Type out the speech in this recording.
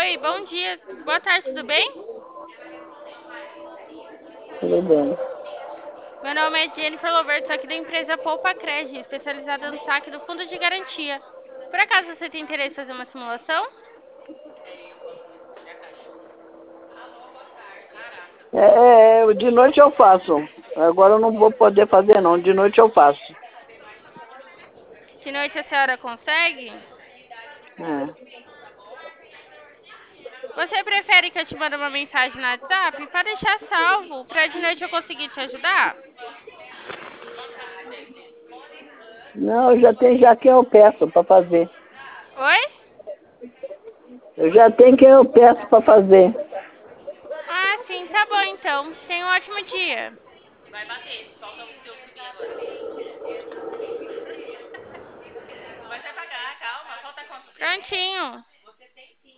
Oi, bom dia. Boa tarde, tudo bem? Tudo bem. Meu nome é Jennifer Loberto, sou aqui da empresa Poupa Cred, especializada no saque do fundo de garantia. Por acaso você tem interesse em fazer uma simulação? De noite eu faço. Agora eu não vou poder fazer não. De noite eu faço. De noite a senhora consegue? É. Você prefere que eu te mande uma mensagem no WhatsApp? Para deixar salvo, para de noite eu conseguir te ajudar? Não, eu já tenho já quem eu peço para fazer. Oi? Eu já tenho quem eu peço para fazer. Ah, sim, tá bom então. Tenha um ótimo dia. Prontinho.